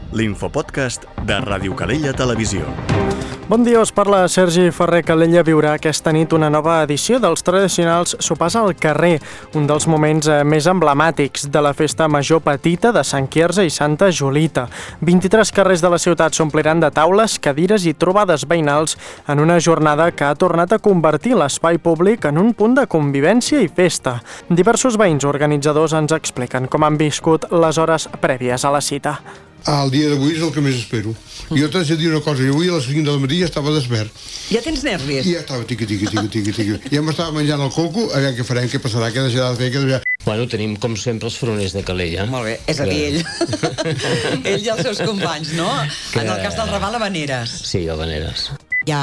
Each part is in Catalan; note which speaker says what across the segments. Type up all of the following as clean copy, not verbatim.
Speaker 1: l'infopodcast de Ràdio Calella Televisió.
Speaker 2: Bon dia, us parla Sergi Ferrer. Calella viurà aquesta nit una nova edició dels tradicionals sopars al carrer, un dels moments més emblemàtics de la festa major petita de Sant Quirze i Santa Julita. 23 carrers de la ciutat s'ompliran de taules, cadires i trobades veïnals en una jornada que ha tornat a convertir l'espai públic en un punt de convivència i festa. Diversos veïns organitzadors ens expliquen com han viscut les hores prèvies a la cita.
Speaker 3: El dia d'avui és el que més espero. Jo t'haig de dir una cosa, jo avui a les 5 del matí ja estava despert.
Speaker 4: Ja tens nervis?
Speaker 3: I ja estava tiqui. Ja m'estava menjant el coco, a veure què farem, què passarà, què deixarà de fer, què deixarà...
Speaker 5: Bueno, tenim, com sempre, els froners de Calella.
Speaker 4: Molt bé, és a dir, ell. Ell i els seus companys, no? En el cas del Raval, Havaneres.
Speaker 5: Sí, Havaneres.
Speaker 6: Ja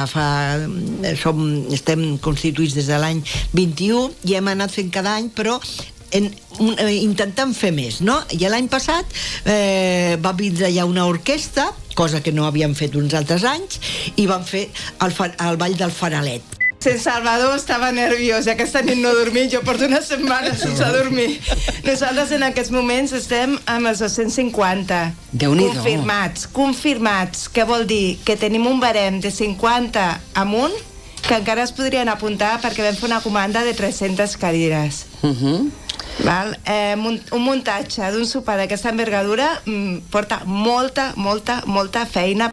Speaker 6: estem constituïts des de l'any 21 i hem anat fent cada any, però intentant fer més, no? I l'any passat va vindre ja una orquestra, cosa que no havíem fet uns altres anys, i van fer el ball del faralet.
Speaker 7: Salvador estava nerviós, aquesta nit no dormit, jo porto una setmana sense dormir. Nosaltres en aquests moments estem amb els 250 confirmats, que vol dir que tenim un barem de 50 amunt que encara es podrien apuntar perquè vam fer una comanda de 300 cadires. Val? Un muntatge d'un sopar d'aquesta envergadura porta molta feina.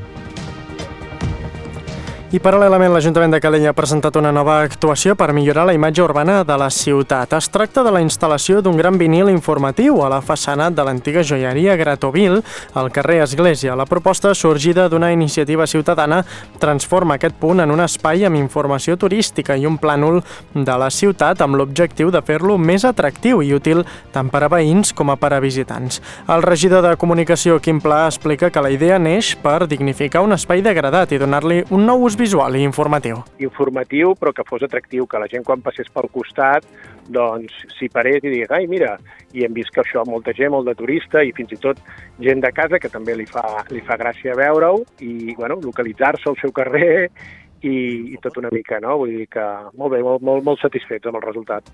Speaker 2: I paral·lelament l'Ajuntament de Calella ha presentat una nova actuació per millorar la imatge urbana de la ciutat. Es tracta de la instal·lació d'un gran vinil informatiu a la façana de l'antiga joieria Gratovil, al carrer Església. La proposta, sorgida d'una iniciativa ciutadana, transforma aquest punt en un espai amb informació turística i un plànol de la ciutat amb l'objectiu de fer-lo més atractiu i útil tant per a veïns com a per a visitants. El regidor de Comunicació, Quim Pla, explica que la idea neix per dignificar un espai degradat i donar-li un nou ús visual i informatiu.
Speaker 8: Informatiu, però que fos atractiu, que la gent quan passés pel costat doncs s'hi parés i digués, ai, mira, i hem vist que això molta gent, molt de turista i fins i tot gent de casa que també li fa gràcia veure-ho i, bueno, localitzar-se al seu carrer i tot una mica, no? Vull dir que molt bé, molt satisfets amb el resultat.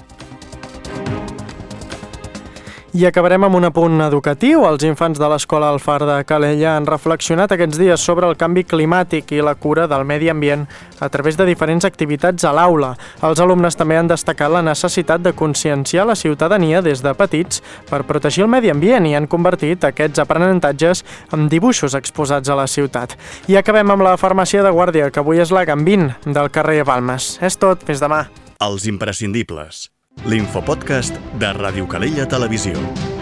Speaker 2: I acabarem amb un apunt educatiu. Els infants de l'Escola El Far de Calella han reflexionat aquests dies sobre el canvi climàtic i la cura del medi ambient a través de diferents activitats a l'aula. Els alumnes també han destacat la necessitat de conscienciar la ciutadania des de petits per protegir el medi ambient i han convertit aquests aprenentatges en dibuixos exposats a la ciutat. I acabem amb la farmàcia de guàrdia, que avui és la Gambín del carrer Balmes. És tot, fins demà.
Speaker 1: Els imprescindibles. L'infopodcast de Ràdio Calella Televisió.